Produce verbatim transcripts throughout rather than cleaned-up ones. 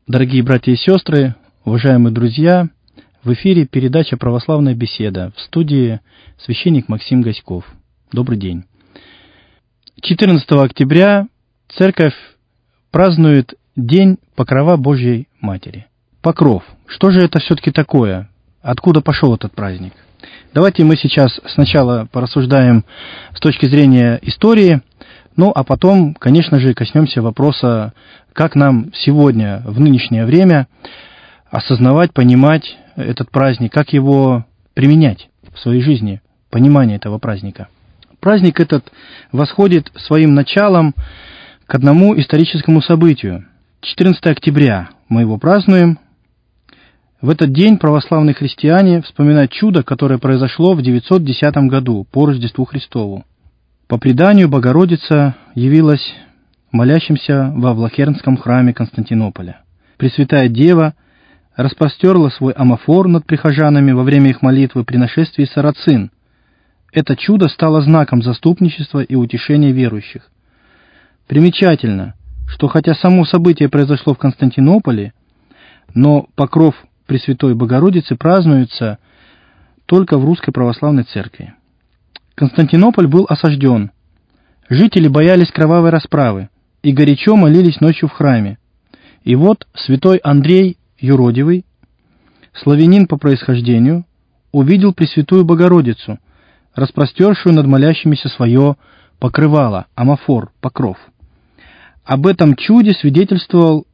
Дорогие братья и сестры, уважаемые друзья, в эфире передача «Православная беседа», в студии священник Максим Гаськов. Добрый день. четырнадцатого октября Церковь празднует День Покрова Божьей Матери. Покров. Что же это все-таки такое? Откуда пошел этот праздник? Давайте мы сейчас сначала порассуждаем с точки зрения истории, ну а потом, конечно же, коснемся вопроса, как нам сегодня, в нынешнее время, осознавать, понимать этот праздник, как его применять в своей жизни, понимание этого праздника. Праздник этот восходит своим началом к одному историческому событию. четырнадцатого октября мы его празднуем. В этот день православные христиане вспоминают чудо, которое произошло в девятьсот десятом году по Рождеству Христову. По преданию, Богородица явилась молящимся во Влахернском храме Константинополя. Пресвятая Дева распростерла свой амафор над прихожанами во время их молитвы при нашествии сарацин. Это чудо стало знаком заступничества и утешения верующих. Примечательно, что хотя само событие произошло в Константинополе, но покров Пресвятой Богородицы празднуется только в Русской Православной Церкви. Константинополь был осажден. Жители боялись кровавой расправы и горячо молились ночью в храме. И вот святой Андрей Юродивый, славянин по происхождению, увидел Пресвятую Богородицу, распростершую над молящимися свое покрывало, амафор, покров. Об этом чуде свидетельствовал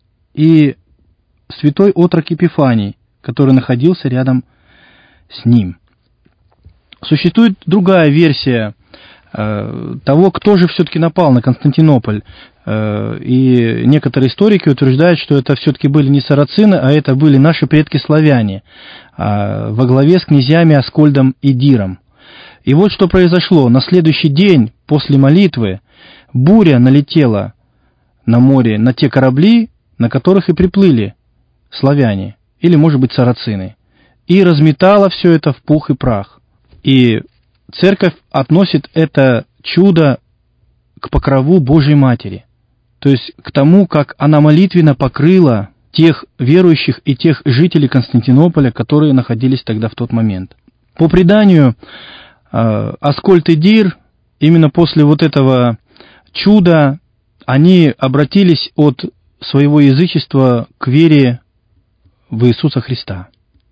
и святой отрок Епифаний, который находился рядом с ним. Существует другая версия э, того, кто же все-таки напал на Константинополь. Э, и некоторые историки утверждают, что это все-таки были не сарацины, а это были наши предки-славяне, э, во главе с князьями Аскольдом и Диром. И вот что произошло. На следующий день после молитвы буря налетела на море на те корабли, на которых и приплыли славяне, или, может быть, сарацины, и разметала все это в пух и прах. И церковь относит это чудо к покрову Божьей Матери, то есть к тому, как она молитвенно покрыла тех верующих и тех жителей Константинополя, которые находились тогда в тот момент. По преданию, Аскольд и Дир, именно после вот этого чуда, они обратились от своего язычества к вере в Иисуса Христа.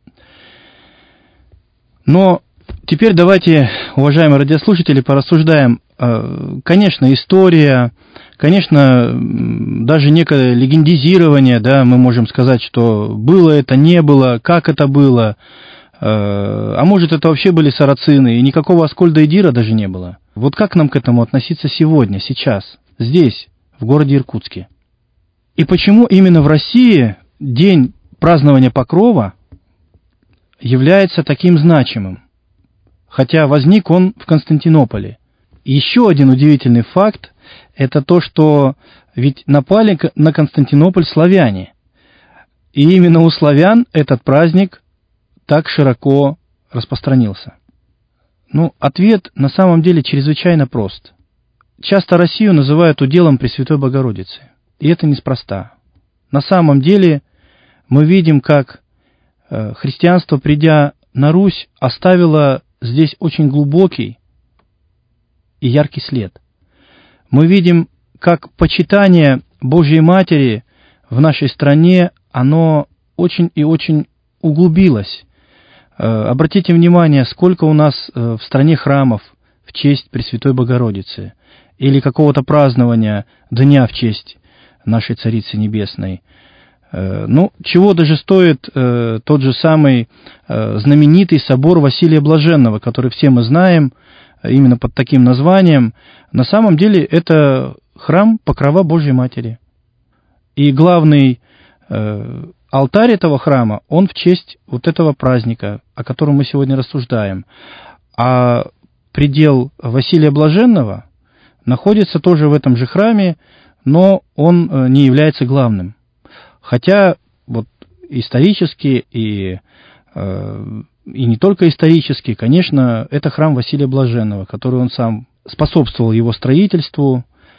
Но теперь давайте, уважаемые радиослушатели, порассуждаем. Конечно, история, конечно, даже некое легендизирование, да, мы можем сказать, что было это, не было, как это было, а может, это вообще были сарацины, и никакого Аскольда и Дира даже не было. Вот как нам к этому относиться сегодня, сейчас, здесь, в городе Иркутске? И почему именно в России день празднования Покрова является таким значимым, хотя возник он в Константинополе? Еще один удивительный факт – это то, что ведь напали на Константинополь славяне, и именно у славян этот праздник так широко распространился. Ну, ответ на самом деле чрезвычайно прост. Часто Россию называют уделом Пресвятой Богородицы, и это неспроста. На самом деле мы видим, как христианство, придя на Русь, оставило здесь очень глубокий и яркий след. Мы видим, как почитание Божьей Матери в нашей стране, оно очень и очень углубилось. Обратите внимание, сколько у нас в стране храмов в честь Пресвятой Богородицы или какого-то празднования дня в честь нашей Царицы Небесной. Ну, чего даже стоит э, тот же самый э, знаменитый собор Василия Блаженного, который все мы знаем, именно под таким названием. На самом деле это храм Покрова Божьей Матери. И главный э, алтарь этого храма, он в честь вот этого праздника, о котором мы сегодня рассуждаем. А предел Василия Блаженного находится тоже в этом же храме, но он э, не является главным. Хотя вот исторически и, э, и не только исторически, конечно, это храм Василия Блаженного, который он сам способствовал его строительству.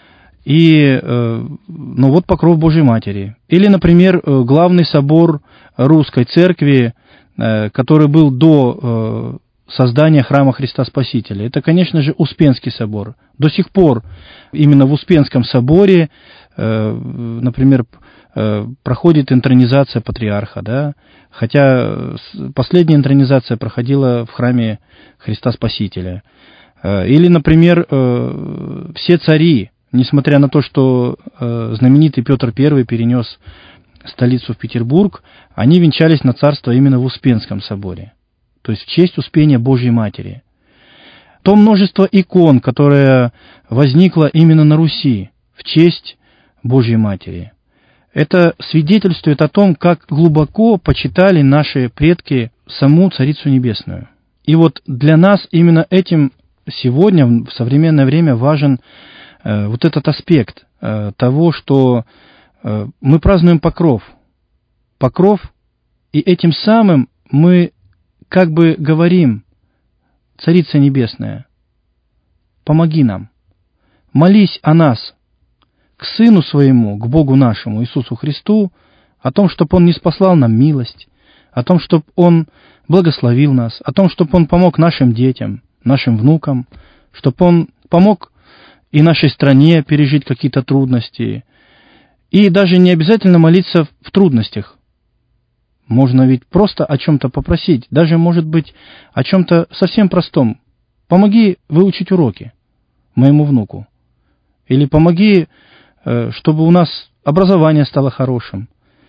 И, ну вот, покров Божьей Матери. Или, например, главный собор Русской Церкви, который был до создания Храма Христа Спасителя. Это, конечно же, Успенский собор. До сих пор именно в Успенском соборе, например, проходит интронизация патриарха, да? Хотя последняя интронизация проходила в Храме Христа Спасителя. Или, например, все цари, несмотря на то, что знаменитый Петр Первый перенес столицу в Петербург, они венчались на царство именно в Успенском соборе, то есть в честь Успения Божьей Матери. То множество икон, которое возникло именно на Руси в честь Божьей Матери, это свидетельствует о том, как глубоко почитали наши предки саму Царицу Небесную. И вот для нас именно этим сегодня, в современное время, важен э, вот этот аспект э, того, что э, мы празднуем покров. Покров, и этим самым мы как бы говорим: Царица Небесная, помоги нам, молись о нас, к Сыну Своему, к Богу нашему, Иисусу Христу, о том, чтобы Он ниспослал нам милость, о том, чтобы Он благословил нас, о том, чтобы Он помог нашим детям, нашим внукам, чтобы Он помог и нашей стране пережить какие-то трудности. И даже не обязательно молиться в трудностях. Можно ведь просто о чем-то попросить, даже, может быть, о чем-то совсем простом. Помоги выучить уроки моему внуку. Или помоги, чтобы у нас образование стало хорошим.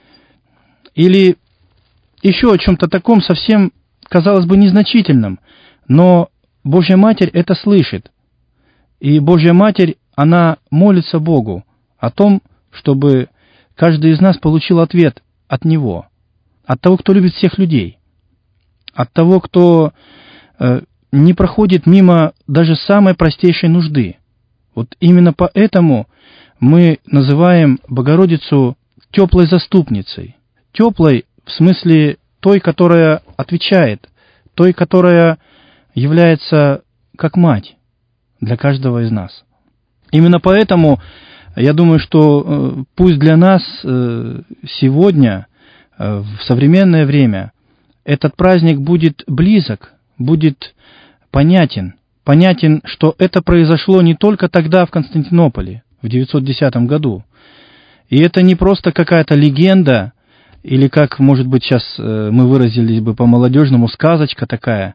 Или еще о чем-то таком совсем, казалось бы, незначительном. Но Божья Матерь это слышит. И Божья Матерь, она молится Богу о том, чтобы каждый из нас получил ответ от Него. От того, кто любит всех людей. От того, кто э, не проходит мимо даже самой простейшей нужды. Вот именно поэтому мы называем Богородицу теплой заступницей. Теплой в смысле той, которая отвечает, той, которая является как мать для каждого из нас. Именно поэтому я думаю, что пусть для нас сегодня, в современное время, этот праздник будет близок, будет понятен. Понятен, что это произошло не только тогда в Константинополе, в девятьсот десятом году. И это не просто какая-то легенда, или, как, может быть, сейчас мы выразились бы по-молодежному, сказочка такая,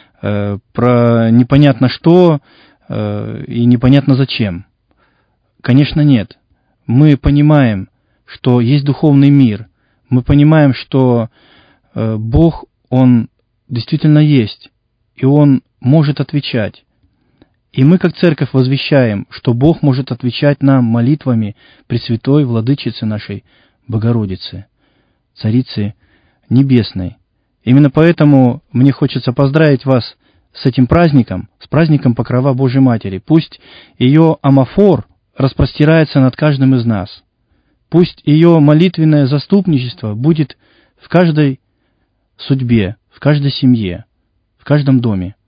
про непонятно что и непонятно зачем. Конечно, нет. Мы понимаем, что есть духовный мир. Мы понимаем, что Бог, Он действительно есть, и Он может отвечать. И мы, как церковь, возвещаем, что Бог может отвечать нам молитвами Пресвятой Владычицы нашей Богородицы, Царицы Небесной. Именно поэтому мне хочется поздравить вас с этим праздником, с праздником Покрова Божьей Матери. Пусть ее амафор распростирается над каждым из нас. Пусть ее молитвенное заступничество будет в каждой судьбе, в каждой семье, в каждом доме.